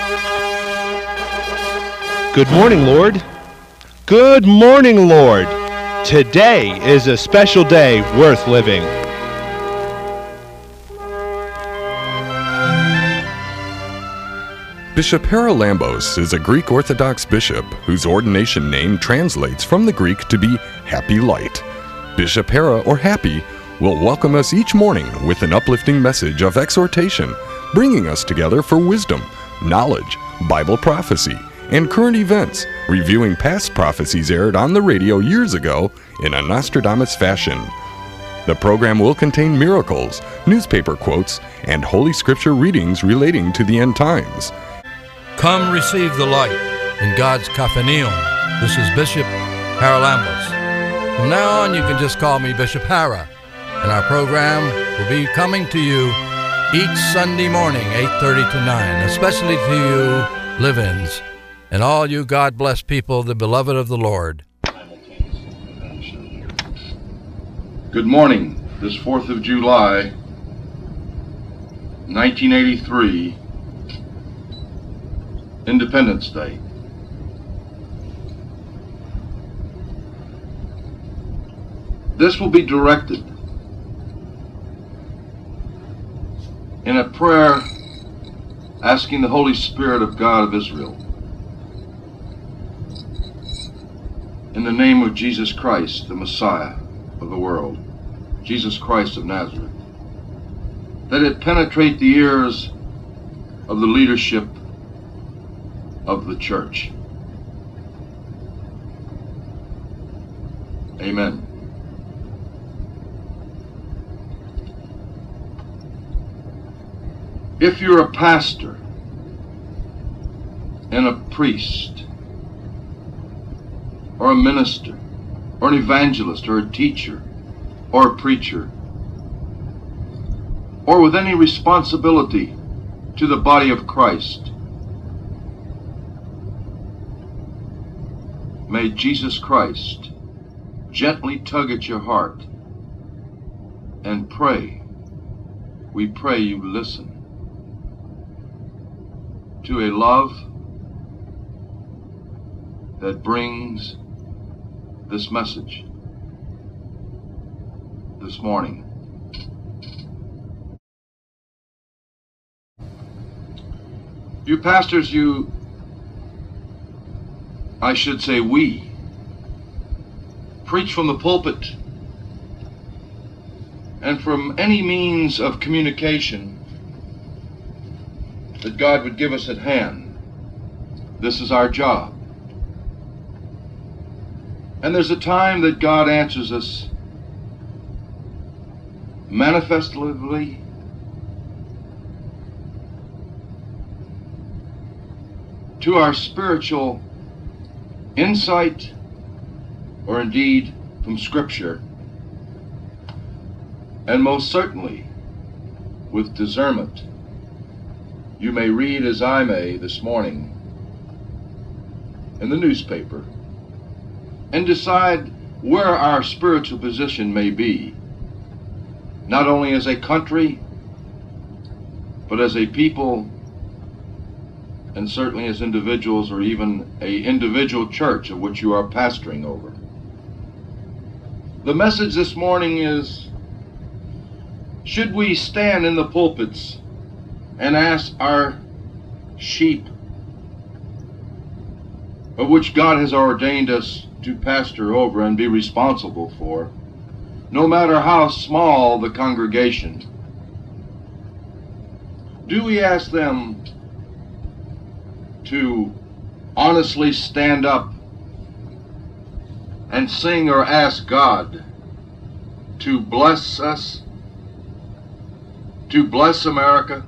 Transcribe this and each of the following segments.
Good morning, Lord. Good morning, Lord. Today is a special day worth living. Bishop Haralambos is a Greek Orthodox bishop whose ordination name translates from the Greek to be Happy Light. Bishop Hara, or Happy, will welcome us each morning with an uplifting message of exhortation, bringing us together for wisdom, knowledge, Bible prophecy, and current events, reviewing past prophecies aired on the radio years ago in a Nostradamus fashion. The program will contain miracles, newspaper quotes, and Holy Scripture readings relating to the end times. Come receive the light in God's Caphanium. This is Bishop Haralambos. From now on, you can just call me Bishop Hara, and our program will be coming to you each Sunday morning, 8:30 to 9, especially to you live-ins, and all you God-blessed people, the beloved of the Lord. Good morning. This 4th of July, 1983, Independence Day. This will be directed in a prayer asking the Holy Spirit of God of Israel, in the name of Jesus Christ, the Messiah of the world, Jesus Christ of Nazareth, that it penetrate the ears of the leadership of the church. Amen. If you're a pastor and a priest or a minister or an evangelist or a teacher or a preacher, or with any responsibility to the body of Christ, may Jesus Christ gently tug at your heart and pray. We pray you listen to a love that brings this message this morning. You pastors, I should say we, preach from the pulpit and from any means of communication that God would give us at hand. This is our job. And there's a time that God answers us manifestly, to our spiritual insight, or indeed from Scripture, and most certainly with discernment. You may read, as I may this morning, in the newspaper, and decide where our spiritual position may be, not only as a country, but as a people, and certainly as individuals, or even an individual church of which you are pastoring over. The message this morning is, should we stand in the pulpits and ask our sheep, of which God has ordained us to pastor over and be responsible for, no matter how small the congregation, do we ask them to honestly stand up and sing or ask God to bless us, to bless America?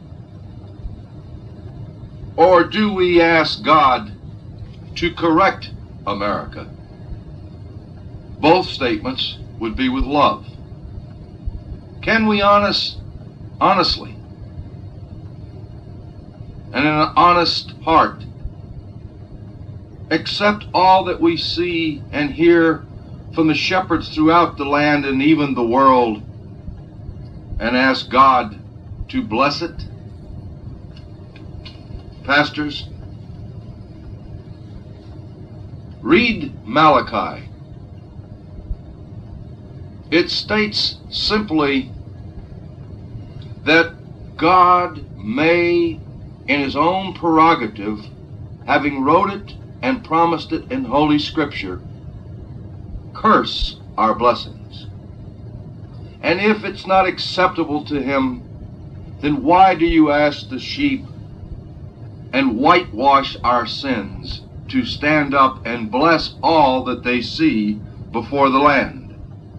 Or do we ask God to correct America? Both statements would be with love. Can we honestly, and in an honest heart, accept all that we see and hear from the shepherds throughout the land and even the world, and ask God to bless it? Pastors, read Malachi. It states simply that God may, in his own prerogative, having wrote it and promised it in Holy Scripture, curse our blessings. And if it's not acceptable to him, then why do you ask the sheep and whitewash our sins to stand up and bless all that they see before the land?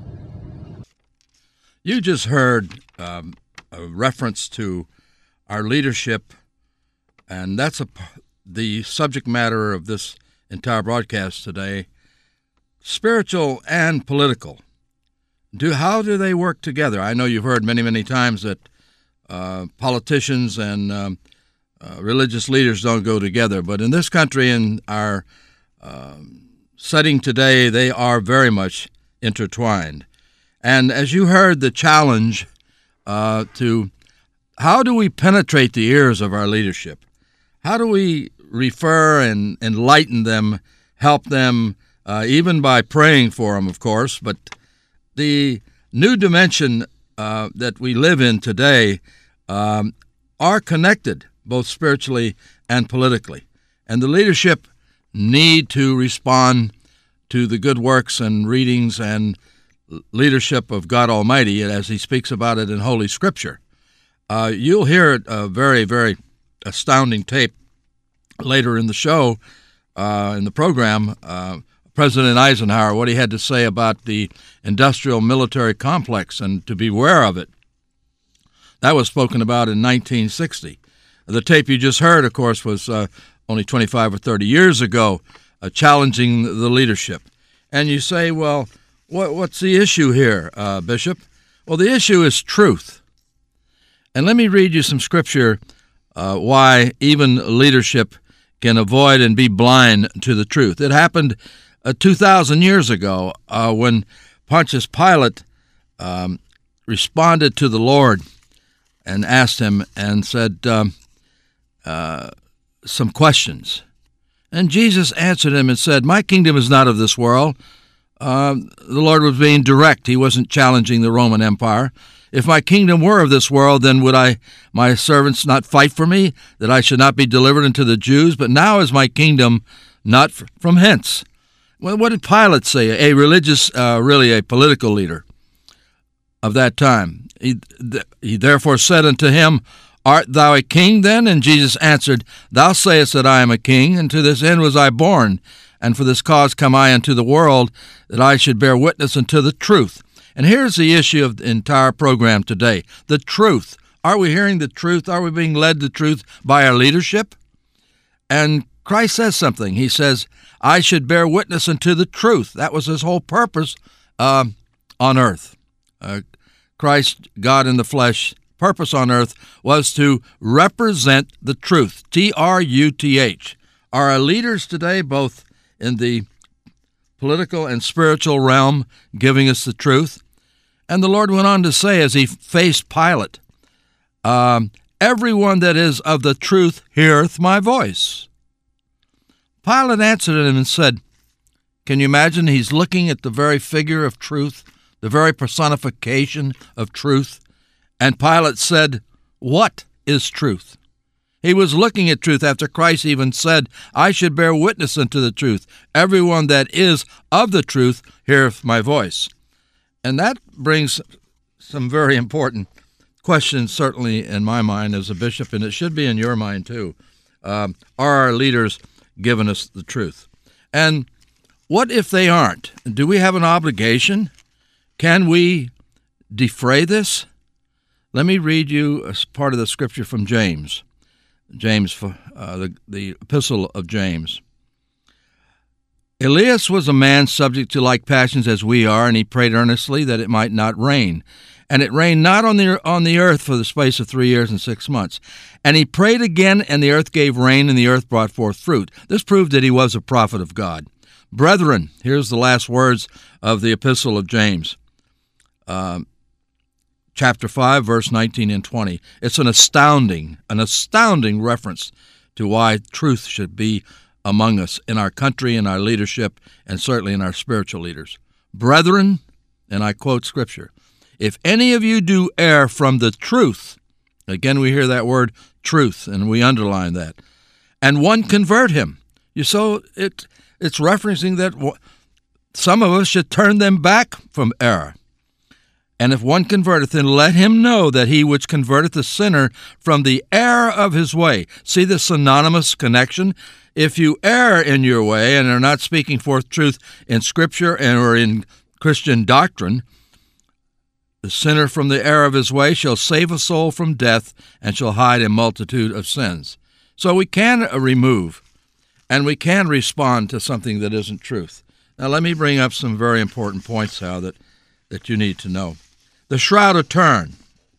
You just heard a reference to our leadership, and that's the subject matter of this entire broadcast today, spiritual and political. How do they work together? I know you've heard many, many times that politicians and religious leaders don't go together, but in this country, in our setting today, they are very much intertwined. And as you heard the challenge to how do we penetrate the ears of our leadership? How do we refer and enlighten them, help them, even by praying for them, of course, but the new dimension that we live in today are connected both spiritually and politically. And the leadership need to respond to the good works and readings and leadership of God Almighty as he speaks about it in Holy Scripture. You'll hear a very, very astounding tape later in the show, in the program, President Eisenhower, what he had to say about the industrial military complex and to beware of it. That was spoken about in 1960. The tape you just heard, of course, was only 25 or 30 years ago, challenging the leadership. And you say, well, what's the issue here, Bishop? Well, the issue is truth. And let me read you some scripture why even leadership can avoid and be blind to the truth. It happened 2,000 years ago when Pontius Pilate responded to the Lord and asked him and said some questions. And Jesus answered him and said, "My kingdom is not of this world." The Lord was being direct. He wasn't challenging the Roman Empire. "If my kingdom were of this world, then would my servants not fight for me, that I should not be delivered unto the Jews? But now is my kingdom not from hence." Well, what did Pilate say? A religious, really a political leader of that time. He therefore said unto him, "Art thou a king then?" And Jesus answered, "Thou sayest that I am a king, and to this end was I born, and for this cause come I into the world, that I should bear witness unto the truth." And here's the issue of the entire program today, the truth. Are we hearing the truth? Are we being led to truth by our leadership? And Christ says something. He says, "I should bear witness unto the truth." That was his whole purpose on earth. Christ, God in the flesh, purpose on earth was to represent the truth, T-R-U-T-H. Are our leaders today, both in the political and spiritual realm, giving us the truth? And the Lord went on to say, as he faced Pilate, "Everyone that is of the truth heareth my voice." Pilate answered him and said, can you imagine? He's looking at the very figure of truth, the very personification of truth. And Pilate said, "What is truth?" He was looking at truth after Christ even said, "I should bear witness unto the truth. Everyone that is of the truth heareth my voice." And that brings some very important questions, certainly in my mind as a bishop, and it should be in your mind too. Are our leaders giving us the truth? And what if they aren't? Do we have an obligation? Can we defray this? Let me read you a part of the scripture from James. The epistle of James. "Elias was a man subject to like passions as we are, and he prayed earnestly that it might not rain. And it rained not on the earth for the space of 3 years and 6 months. And he prayed again, and the earth gave rain, and the earth brought forth fruit." This proved that he was a prophet of God. "Brethren," here's the last words of the epistle of James, chapter 5, verse 19 and 20. It's an astounding reference to why truth should be among us in our country, in our leadership, and certainly in our spiritual leaders. Brethren, and I quote Scripture, if any of you do err from the truth, again we hear that word truth, and we underline that, and one convert him. So it's referencing that some of us should turn them back from error. And if one converteth, then let him know that he which converteth the sinner from the error of his way. See the synonymous connection? If you err in your way and are not speaking forth truth in Scripture or in Christian doctrine, the sinner from the error of his way shall save a soul from death and shall hide a multitude of sins. So we can remove and we can respond to something that isn't truth. Now let me bring up some very important points now that you need to know. The Shroud of Turin,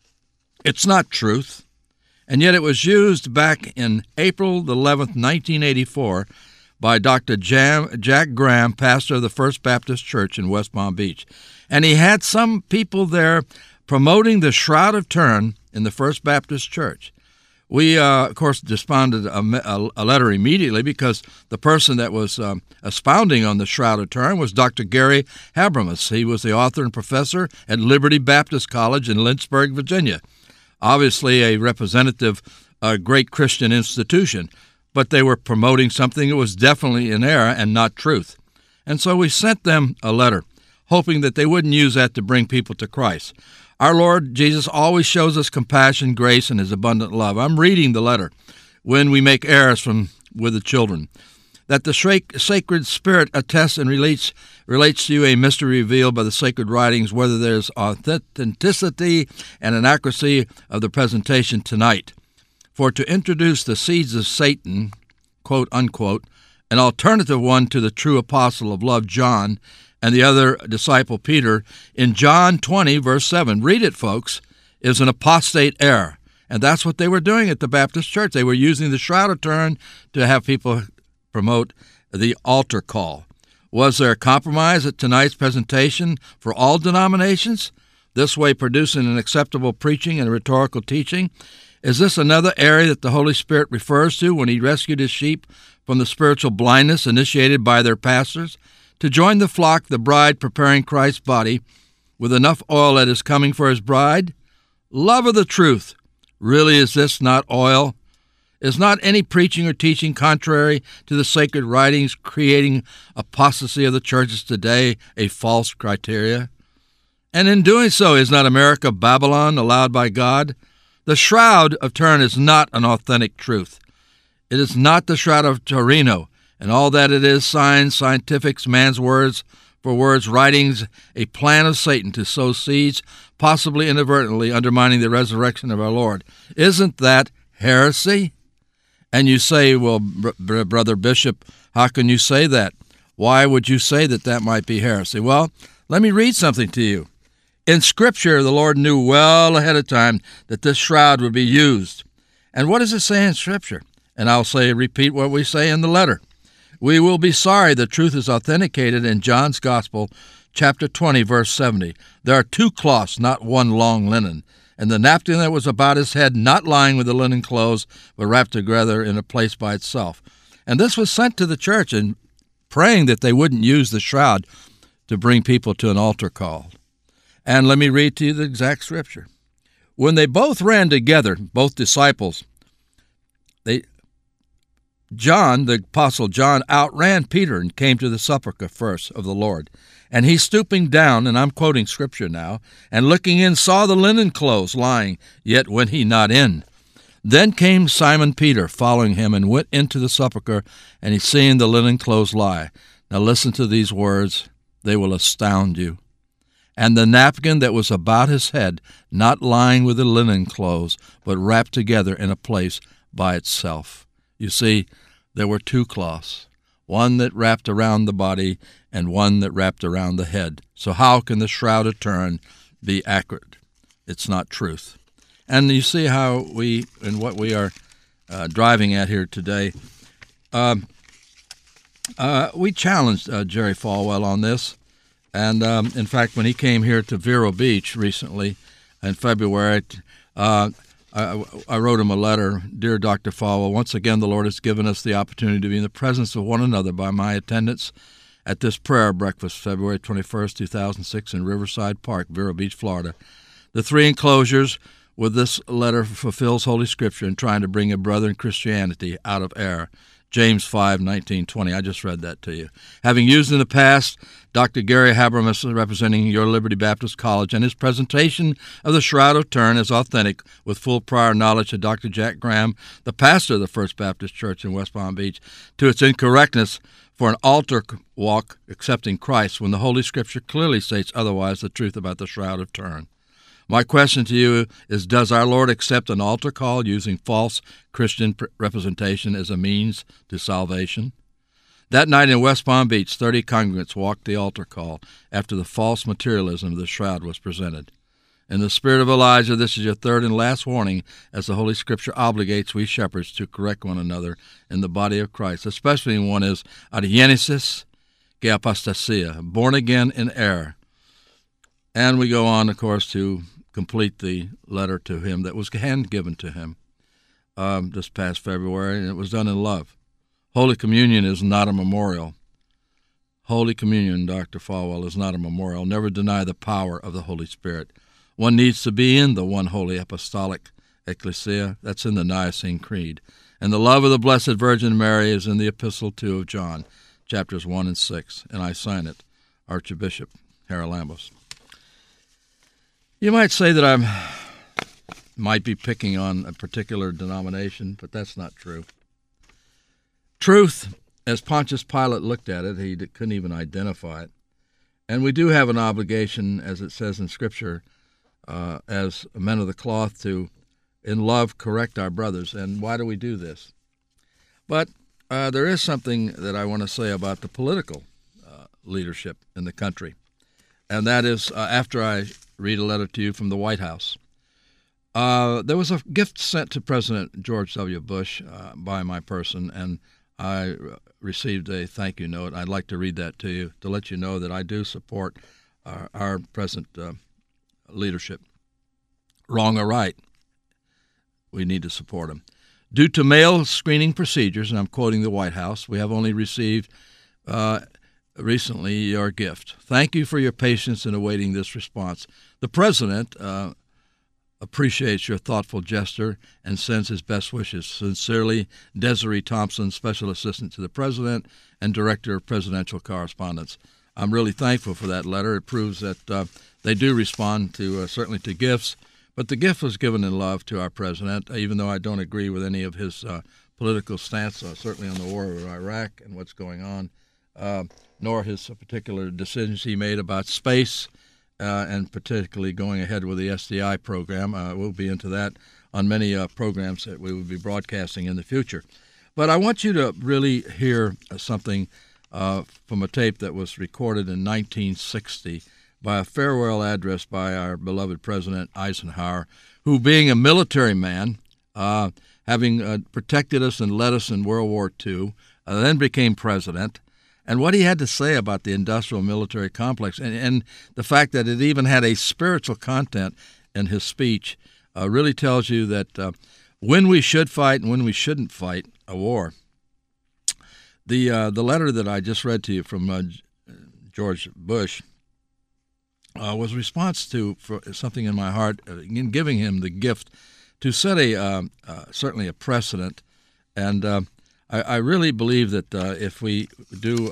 it's not truth, and yet it was used back in April 11th, 1984, by Dr. Jack Graham, pastor of the First Baptist Church in West Palm Beach. And he had some people there promoting the Shroud of Turin in the First Baptist Church. We, of course, responded a letter immediately because the person that was expounding on the Shroud of Turin was Dr. Gary Habermas. He was the author and professor at Liberty Baptist College in Lynchburg, Virginia. Obviously a representative, great Christian institution, but they were promoting something that was definitely in error and not truth. And so we sent them a letter, hoping that they wouldn't use that to bring people to Christ. Our Lord Jesus always shows us compassion, grace, and his abundant love. I'm reading the letter when we make errors with the children. That the sacred spirit attests and relates to you a mystery revealed by the sacred writings, whether there's authenticity and an accuracy of the presentation tonight. For to introduce the seeds of Satan, quote unquote, an alternative one to the true apostle of love, John, and the other disciple, Peter, in John 20, verse 7, read it, folks, is an apostate error. And that's what they were doing at the Baptist Church. They were using the Shroud of Turin to have people promote the altar call. Was there a compromise at tonight's presentation for all denominations, this way producing an acceptable preaching and rhetorical teaching? Is this another area that the Holy Spirit refers to when he rescued his sheep from the spiritual blindness initiated by their pastors? To join the flock, the bride preparing Christ's body with enough oil that is coming for his bride? Love of the truth. Really, is this not oil? Is not any preaching or teaching contrary to the sacred writings creating apostasy of the churches today a false criteria? And in doing so, is not America Babylon allowed by God? The Shroud of Turin is not an authentic truth. It is not the Shroud of Torino, and all that it is, signs, scientifics, man's words for words, writings, a plan of Satan to sow seeds, possibly inadvertently undermining the resurrection of our Lord. Isn't that heresy? And you say, well, Brother Bishop, how can you say that? Why would you say that might be heresy? Well, let me read something to you. In Scripture, the Lord knew well ahead of time that this shroud would be used. And what does it say in Scripture? And I'll repeat what we say in the letter. We will be sorry the truth is authenticated in John's Gospel, chapter 20, verse 70. There are two cloths, not one long linen, and the napkin that was about his head not lying with the linen clothes, but wrapped together in a place by itself. And this was sent to the church and praying that they wouldn't use the shroud to bring people to an altar call. And let me read to you the exact Scripture. When they both ran together, both disciples, John, the Apostle John, outran Peter and came to the sepulchre first of the Lord. And he stooping down, and I'm quoting Scripture now, and looking in, saw the linen clothes lying, yet went he not in. Then came Simon Peter, following him, and went into the sepulchre, and he seeing the linen clothes lie. Now listen to these words, they will astound you. And the napkin that was about his head, not lying with the linen clothes, but wrapped together in a place by itself. You see, there were two cloths, one that wrapped around the body and one that wrapped around the head. So how can the Shroud of Turin be accurate? It's not truth. And you see how what we are driving at here today. We challenged Jerry Falwell on this. And, in fact, when he came here to Vero Beach recently in February, I wrote him a letter. Dear Dr. Falwell, once again the Lord has given us the opportunity to be in the presence of one another by my attendance at this prayer breakfast, February 21st, 2006, in Riverside Park, Vero Beach, Florida. The three enclosures with this letter fulfills Holy Scripture in trying to bring a brother in Christianity out of error. James 5:19-20. I just read that to you. Having used in the past Dr. Gary Habermas, representing Your Liberty Baptist College, and his presentation of the Shroud of Turin is authentic with full prior knowledge of Dr. Jack Graham, the pastor of the First Baptist Church in West Palm Beach, to its incorrectness for an altar walk accepting Christ when the Holy Scripture clearly states otherwise the truth about the Shroud of Turin. My question to you is, does our Lord accept an altar call using false Christian representation as a means to salvation? That night in West Palm Beach, 30 congregants walked the altar call after the false materialism of the shroud was presented. In the spirit of Elijah, this is your third and last warning as the Holy Scripture obligates we shepherds to correct one another in the body of Christ, especially when one is adianesis ge apostasia, born again in error. And we go on, of course, to complete the letter to him that was hand-given to him this past February, and it was done in love. Holy Communion is not a memorial. Holy Communion, Dr. Falwell, is not a memorial. Never deny the power of the Holy Spirit. One needs to be in the one holy apostolic ecclesia. That's in the Nicene Creed. And the love of the Blessed Virgin Mary is in the Epistle 2 of John, chapters 1 and 6. And I sign it, Archbishop Haralambos. You might say that I might be picking on a particular denomination, but that's not true. Truth, as Pontius Pilate looked at it, he couldn't even identify it. And we do have an obligation, as it says in Scripture, as men of the cloth to, in love, correct our brothers. And why do we do this? But there is something that I want to say about the political leadership in the country. And that is, after I read a letter to you from the White House. There was a gift sent to President George W. Bush by my person, and I received a thank you note. I'd like to read that to you to let you know that I do support our present leadership. Wrong or right, we need to support them. Due to mail screening procedures, and I'm quoting the White House, we have only received recently your gift. Thank you for your patience in awaiting this response. The President appreciates your thoughtful gesture and sends his best wishes. Sincerely, Desiree Thompson, Special Assistant to the President and Director of Presidential Correspondence. I'm really thankful for that letter. It proves that they do respond to certainly to gifts, but the gift was given in love to our President, even though I don't agree with any of his political stance, certainly on the war in Iraq and what's going on, nor his particular decisions he made about space, and particularly going ahead with the SDI program. We'll be into that on many programs that we will be broadcasting in the future. But I want you to really hear something from a tape that was recorded in 1960 by a farewell address by our beloved President Eisenhower, who, being a military man, having protected us and led us in World War II, then became president, and what he had to say about the industrial military complex and the fact that it even had a spiritual content in his speech really tells you that when we should fight and when we shouldn't fight a war. The letter that I just read to you from George Bush was a response to something in my heart in giving him the gift to set certainly a precedent. And I really believe that if we do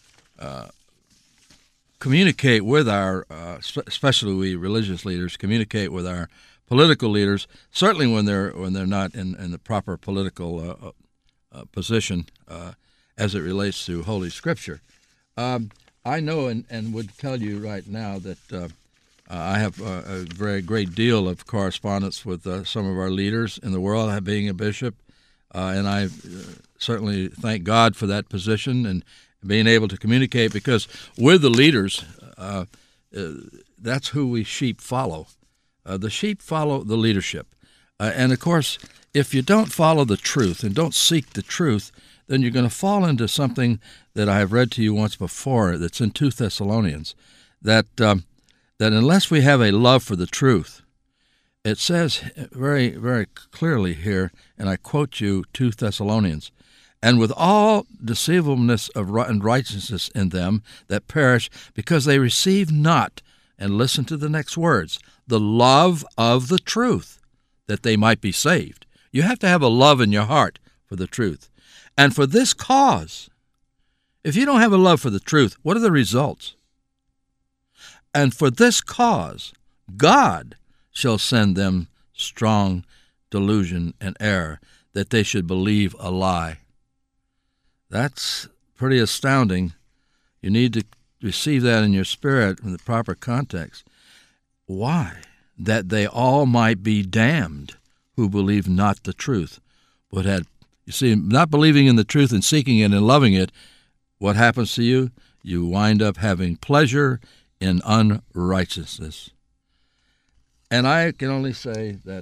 communicate with our, especially we religious leaders, communicate with our political leaders, certainly when they're not in the proper political position as it relates to Holy Scripture. I know and would tell you right now that I have a very great deal of correspondence with some of our leaders in the world, being a bishop, and I certainly thank God for that position and being able to communicate, because with the leaders, that's who we sheep follow. The sheep follow the leadership. And, of course, if you don't follow the truth and don't seek the truth, then you're going to fall into something that I have read to you once before that's in 2 Thessalonians, that unless we have a love for the truth, It says very, very clearly here, and I quote you 2 Thessalonians, "And with all deceivableness of unrighteousness in them that perish, because they receive not," and listen to the next words, "the love of the truth, that they might be saved." You have to have a love in your heart for the truth. "And for this cause," if you don't have a love for the truth, what are the results? "And for this cause, God shall send them strong delusion and error, that they should believe a lie." That's pretty astounding. You need to receive that in your spirit in the proper context. Why? "That they all might be damned who believe not the truth, but had," you see, not believing in the truth and seeking it and loving it, what happens to you? You wind up having pleasure in unrighteousness. And I can only say that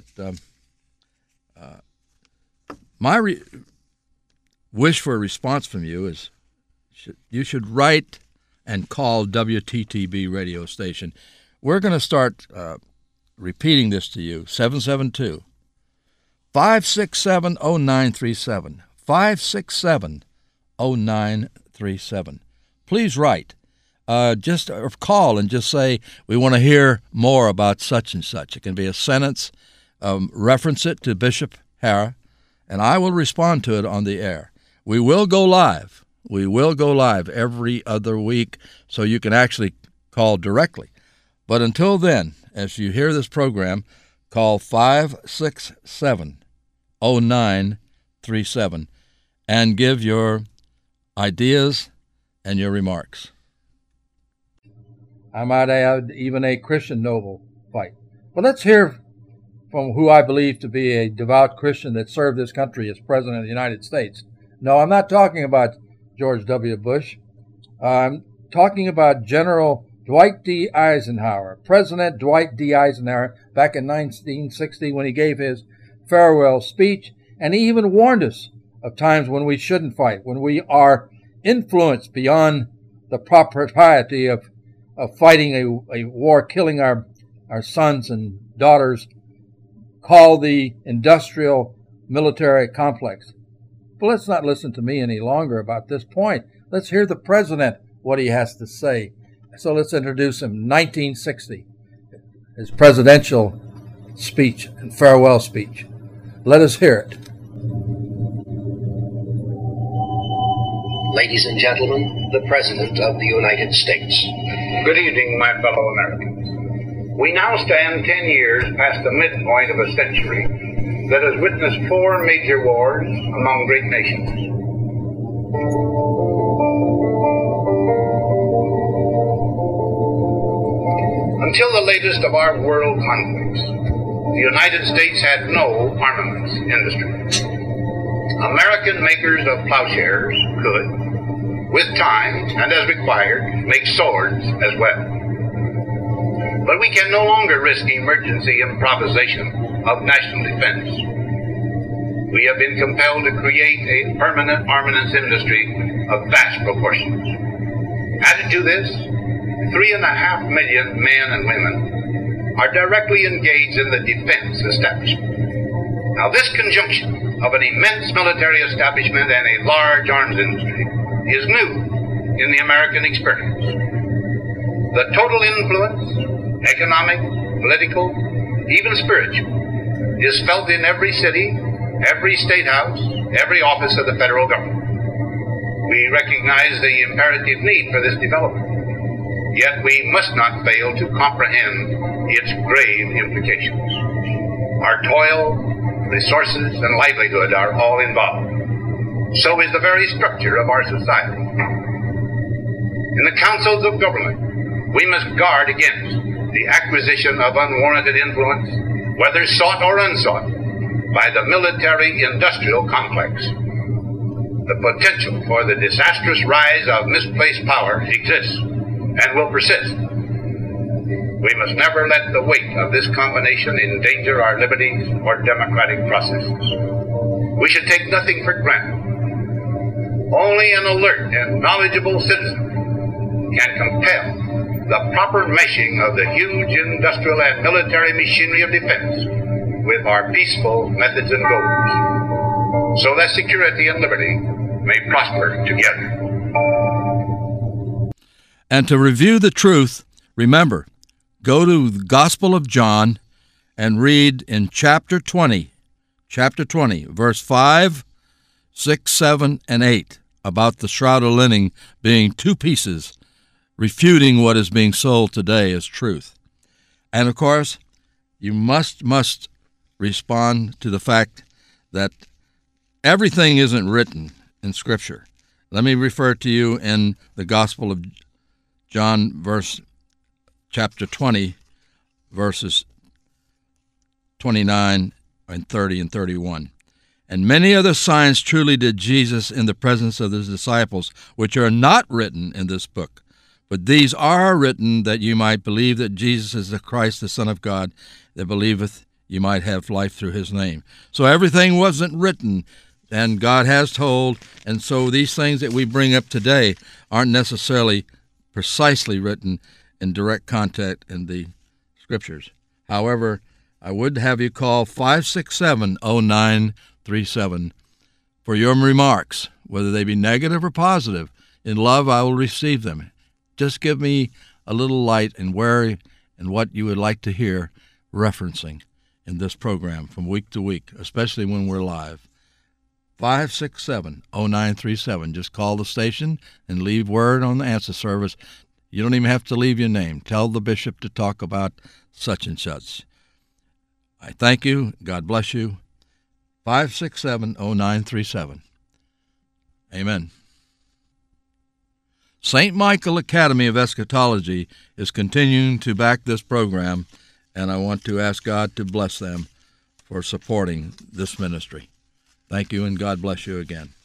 my wish for a response from you is you should write and call WTTB radio station. We're going to start repeating this to you, 772-567-0937, 567-0937. Please write. Just call and just say, "We want to hear more about such and such." It can be a sentence. Reference it to Bishop Hara, and I will respond to it on the air. We will go live. We will go live every other week, so you can actually call directly. But until then, as you hear this program, call 567-0937 and give your ideas and your remarks. I might add even a Christian noble fight. But let's hear from who I believe to be a devout Christian that served this country as President of the United States. No, I'm not talking about George W. Bush. I'm talking about General Dwight D. Eisenhower, President Dwight D. Eisenhower, back in 1960 when he gave his farewell speech, and he even warned us of times when we shouldn't fight, when we are influenced beyond the propriety of fighting a war, killing our sons and daughters, called the industrial military complex. But let's not listen to me any longer about this point. Let's hear the president, what he has to say. So let's introduce him. 1960, his presidential speech and farewell speech. Let us hear it. Ladies and gentlemen, the President of the United States. Good evening, my fellow Americans. We now stand 10 years past the midpoint of a century that has witnessed 4 major wars among great nations. Until the latest of our world conflicts, the United States had no armaments industry. American makers of plowshares could, with time and as required, make swords as well. But we can no longer risk emergency improvisation of national defense. We have been compelled to create a permanent armaments industry of vast proportions. Added to this, 3.5 million men and women are directly engaged in the defense establishment. Now, this conjunction of an immense military establishment and a large arms industry is new in the American experience. The total influence, economic, political, even spiritual, is felt in every city, every state house, every office of the federal government. We recognize the imperative need for this development, yet we must not fail to comprehend its grave implications. Our toil, resources, and livelihood are all involved. So is the very structure of our society. In the councils of government, we must guard against the acquisition of unwarranted influence, whether sought or unsought, by the military-industrial complex. The potential for the disastrous rise of misplaced power exists and will persist. We must never let the weight of this combination endanger our liberties or democratic processes. We should take nothing for granted. Only an alert and knowledgeable citizen can compel the proper meshing of the huge industrial and military machinery of defense with our peaceful methods and goals, so that security and liberty may prosper together. And to review the truth, remember, go to the Gospel of John and read in chapter 20, verse 5, 6, 7, and 8, about the shroud of linen being two pieces, refuting what is being sold today as truth. And, of course, you must respond to the fact that everything isn't written in Scripture. Let me refer to you in the Gospel of John, chapter 20, verses 29 and 30 and 31. And many other signs truly did Jesus in the presence of his disciples, which are not written in this book. But these are written that you might believe that Jesus is the Christ, the Son of God, that believeth you might have life through his name. So everything wasn't written, and God has told, and so these things that we bring up today aren't necessarily precisely written in direct contact in the Scriptures. However, I would have you call 567-0937 for your remarks, whether they be negative or positive. In love, I will receive them. Just give me a little light in where and what you would like to hear referencing in this program from week to week, especially when we're live. 567-0937. Just call the station and leave word on the answer service. You don't even have to leave your name. Tell the bishop to talk about such and such. I thank you. God bless you. 567-0937. Amen. St. Michael Academy of Eschatology is continuing to back this program, and I want to ask God to bless them for supporting this ministry. Thank you, and God bless you again.